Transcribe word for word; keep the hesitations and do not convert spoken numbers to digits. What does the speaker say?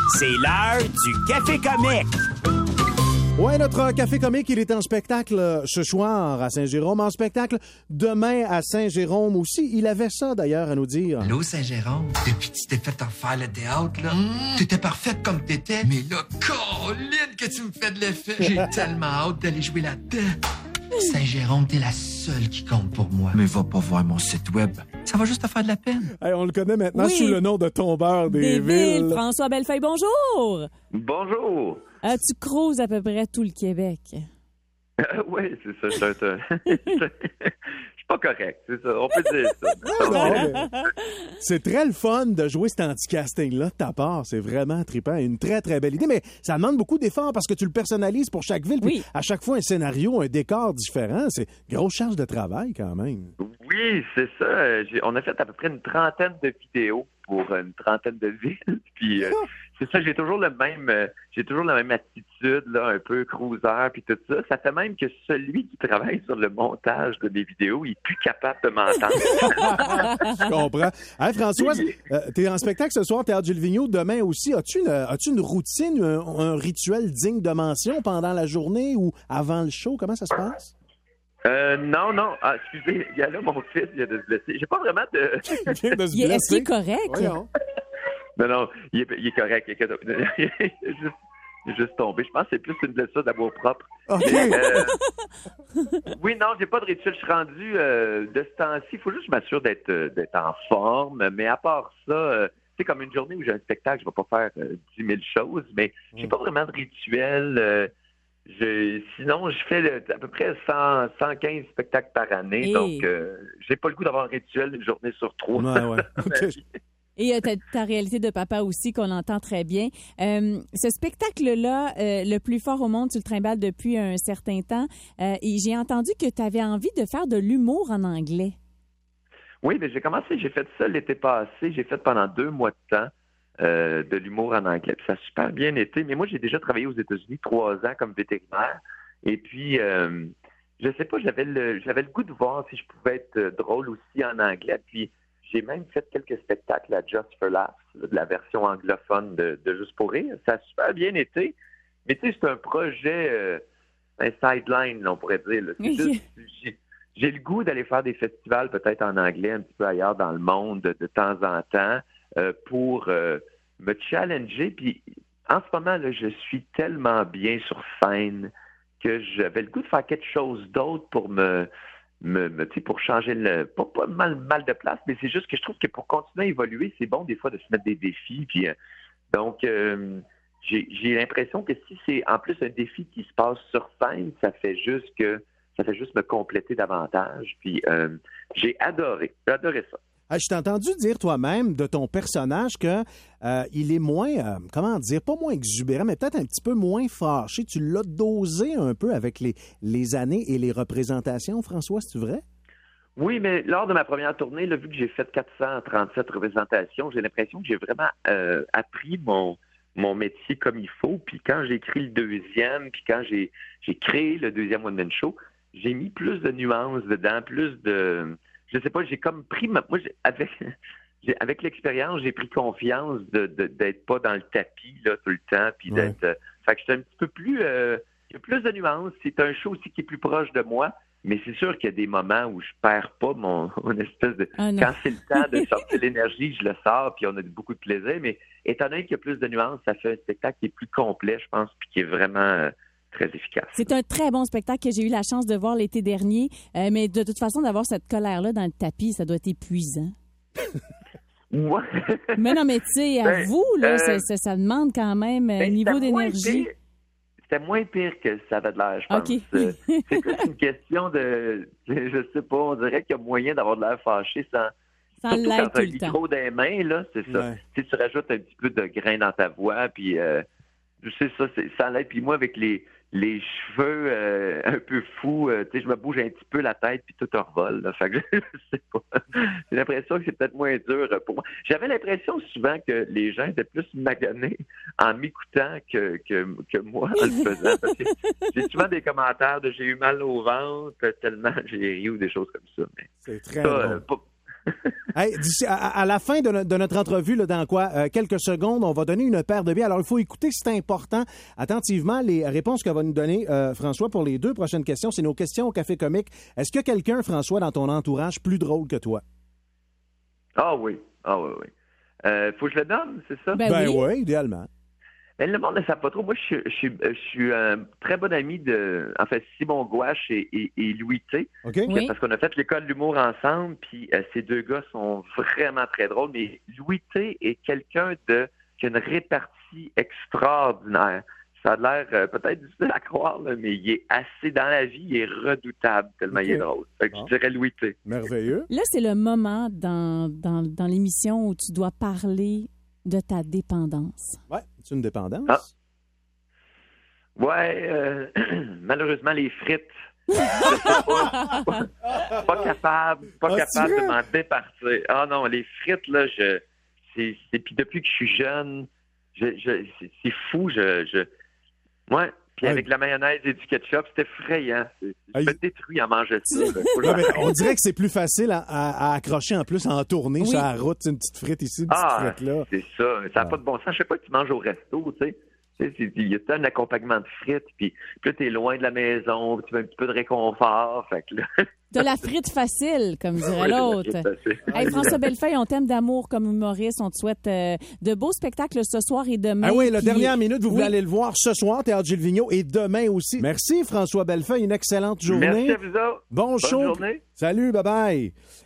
C'est l'heure du Café Comique. Ouais, notre Café Comique, il est en spectacle ce soir à Saint-Jérôme, en spectacle demain à Saint-Jérôme aussi. Il avait ça d'ailleurs à nous dire. Allô, Saint-Jérôme? Depuis que tu t'es fait en faire le théâtre, là, mmh. t'étais parfaite comme t'étais. Mais là, Colline, que tu me fais de l'effet. J'ai tellement hâte d'aller jouer là-dedans. Saint-Jérôme, t'es la seule qui compte pour moi. Mais va pas voir mon site web. Ça va juste te faire de la peine. Hey, on le connaît maintenant oui. sous le nom de Tombeur des, des villes. villes. François Bellefeuille, bonjour. Bonjour. Euh, tu creuses à peu près tout le Québec. Euh, oui, c'est ça. Je suis pas correct, c'est ça. On peut dire ça. Non, c'est très le fun de jouer cet anti-casting-là de ta part. C'est vraiment trippant. Une très, très belle idée. Mais ça demande beaucoup d'efforts parce que tu le personnalises pour chaque ville. Puis oui. à chaque fois, un scénario, un décor différent. C'est une grosse charge de travail quand même. Oui, c'est ça. J'ai, on a fait à peu près une trentaine de vidéos pour une trentaine de villes. Puis euh, c'est ça, j'ai toujours le même, euh, j'ai toujours la même attitude, là, un peu cruiser, puis tout ça. Ça fait même que celui qui travaille sur le montage de des vidéos, il est plus capable de m'entendre. Je comprends. Hey, Françoise, euh, t'es en spectacle ce soir, Théâtre Jules Vigneault, demain aussi. As-tu une, as-tu une routine, un, un rituel digne de mention pendant la journée ou avant le show? Comment ça se passe? Euh, non, non. Ah, excusez, il y a là mon fils, il vient de se blesser. J'ai pas vraiment de... Il de se il, est-ce qu'il est correct? Voyons. Non, non, il est, il est correct. Il est, il est juste, il est juste tombé. Je pense que c'est plus une blessure d'amour propre. Okay. Mais, euh, oui, non, j'ai pas de rituel. Je suis rendu euh, de ce temps-ci. Il faut juste que je m'assure d'être, d'être en forme. Mais à part ça... Euh, c'est comme une journée où j'ai un spectacle, je vais pas faire euh, dix mille choses, mais j'ai pas vraiment de rituel. Euh, je, sinon, je fais le, à peu près cent, cent quinze spectacles par année, Et... donc euh, j'ai pas le goût d'avoir un rituel une journée sur trois. Ouais, ouais. Okay. Et euh, ta, ta réalité de papa aussi, qu'on entend très bien. Euh, ce spectacle-là, euh, le plus fort au monde, tu le trimbales depuis un certain temps. Euh, et j'ai entendu que tu avais envie de faire de l'humour en anglais. Oui, mais j'ai commencé, j'ai fait ça l'été passé. J'ai fait pendant deux mois de temps euh, de l'humour en anglais. Puis ça a super bien été. Mais moi, j'ai déjà travaillé aux États-Unis trois ans comme vétérinaire. Et puis, euh, je sais pas, j'avais le, j'avais le goût de voir si je pouvais être drôle aussi en anglais. Puis, j'ai même fait quelques spectacles à Just for Laughs, de la version anglophone de, de Juste pour rire. Ça a super bien été. Mais tu sais, c'est un projet, euh, un sideline, on pourrait dire. Là. C'est juste, j'ai, j'ai le goût d'aller faire des festivals peut-être en anglais un petit peu ailleurs dans le monde de, de temps en temps euh, pour euh, me challenger. Puis en ce moment, là, je suis tellement bien sur scène que j'avais le goût de faire quelque chose d'autre pour me... Me, me, pour changer le pas, pas mal, mal de place, mais c'est juste que je trouve que pour continuer à évoluer, c'est bon des fois de se mettre des défis. Puis, euh, donc, euh, j'ai, j'ai l'impression que si c'est en plus un défi qui se passe sur scène, ça fait juste que ça fait juste me compléter davantage. Puis, euh, j'ai adoré, j'ai adoré ça. Hey, je t'ai entendu dire toi-même de ton personnage que euh, il est moins, euh, comment dire, pas moins exubérant, mais peut-être un petit peu moins fâché. Tu l'as dosé un peu avec les, les années et les représentations, François, c'est-tu vrai? Oui, mais lors de ma première tournée, là, vu que j'ai fait quatre cent trente-sept représentations, j'ai l'impression que j'ai vraiment euh, appris mon, mon métier comme il faut. Puis quand j'ai écrit le deuxième, puis quand j'ai, j'ai créé le deuxième One Man Show, j'ai mis plus de nuances dedans, plus de... Je sais pas, j'ai comme pris... Ma, moi, j'ai, avec, j'ai, avec l'expérience, j'ai pris confiance de, de, d'être pas dans le tapis là tout le temps, puis ouais. d'être... Euh, fait que j'étais un petit peu plus... Euh, il y a plus de nuances. C'est un show aussi qui est plus proche de moi, mais c'est sûr qu'il y a des moments où je perds pas mon, mon espèce de... Ah quand c'est le temps de sortir l'énergie, je le sors, puis on a beaucoup de plaisir, mais étant donné qu'il y a plus de nuances, ça fait un spectacle qui est plus complet, je pense, puis qui est vraiment... Euh, très efficace. C'est un très bon spectacle que j'ai eu la chance de voir l'été dernier, euh, mais de toute façon, d'avoir cette colère-là dans le tapis, ça doit être épuisant. Ouais. Mais non, mais tu sais, à ben, vous, là, euh, ça, ça, ça demande quand même un ben, niveau d'énergie. Pire, c'était moins pire que ça avait de l'air, je pense. Okay. C'est plus une question de... Je sais pas, on dirait qu'il y a moyen d'avoir de l'air fâché sans... Sans Surtout l'être quand tout tu as le le micro temps. dans les mains, là, c'est ça. Ouais. Tu sais, tu rajoutes un petit peu de grain dans ta voix, puis... Euh, je sais ça, c'est sans l'aide. Puis moi, avec les... les cheveux euh, un peu fous, euh, tu sais, je me bouge un petit peu la tête puis tout revole. Là. Fait que je sais pas. J'ai l'impression que c'est peut-être moins dur pour moi. J'avais l'impression souvent que les gens étaient plus maganés en m'écoutant que, que, que moi en le faisant. Parce que j'ai souvent des commentaires de j'ai eu mal au ventre tellement j'ai ri ou des choses comme ça. Mais c'est très ça, bon. euh, pas... Hey, d'ici, à, à la fin de, no- de notre entrevue, là, dans quoi? Euh, quelques secondes, on va donner une paire de billets. Alors, il faut écouter, c'est important, attentivement, les réponses que va nous donner euh, François pour les deux prochaines questions. C'est nos questions au Café Comique. Est-ce qu'il y a quelqu'un, François, dans ton entourage plus drôle que toi? Ah oui, ah oui, oui. Euh, faut que je le donne, c'est ça? Ben, oui. ouais, idéalement. Ben, le monde ne sait pas trop. Moi, je suis, je suis, je suis un très bon ami de, en fait, Simon Gouache et, et, et Louis T. OK? Oui. Parce qu'on a fait l'école de l'humour ensemble, puis euh, ces deux gars sont vraiment très drôles. Mais Louis T est quelqu'un de qui a une répartie extraordinaire. Ça a l'air euh, peut-être difficile à croire, là, mais il est assez dans la vie, il est redoutable tellement OK. il est drôle. Fait que Bon. je dirais Louis T. Merveilleux. Là, c'est le moment dans, dans, dans l'émission où tu dois parler de ta dépendance. Ouais, c'est une dépendance. Ah. Ouais, euh, malheureusement, les frites. Je sais pas, pas, pas capable, pas Ah, capable c'est de vrai? m'en départir. Ah non, les frites, là, je. C'est, c'est, puis depuis que je suis jeune, je, je, c'est, c'est fou, je. je ouais. Puis Ouais. avec la mayonnaise et du ketchup, c'est effrayant. C'est, Ah, je me il- détruis en mangeant ça. là. Faut que Ouais, mais j'arrête. on dirait que c'est plus facile à, à- à accrocher en plus en tournée Oui. sur la route. C'est une petite frite ici, une petite Ah, frite là. c'est ça. Ça n'a Ah. pas de bon sens. Je sais pas que tu manges au resto, tu sais. Tu sais, c'est- Il y a tout un accompagnement de frites, puis puis là, tu es loin de la maison, puis tu veux un petit peu de réconfort. Fait que là, De la frite facile, comme dirait ouais, l'autre. c'est facile. Hey, François Bellefeuille, on t'aime d'amour comme humoriste. On te souhaite euh, de beaux spectacles ce soir et demain. Ah oui, la Puis- dernière minute, vous voulez Oui. aller le voir ce soir, Théâtre Gilles Vigneault, et demain aussi. Merci, François Bellefeuille. Une excellente journée. Merci à vous autres. Bon Bonne show. journée. Salut, bye-bye.